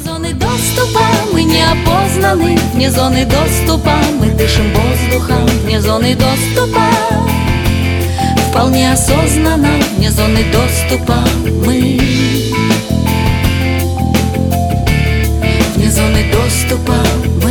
зоны доступа мы не опознаны, вне зоны доступа мы дышим воздухом, вне зоны доступа вполне осознанно, вне зоны доступа мы. Вне зоны доступа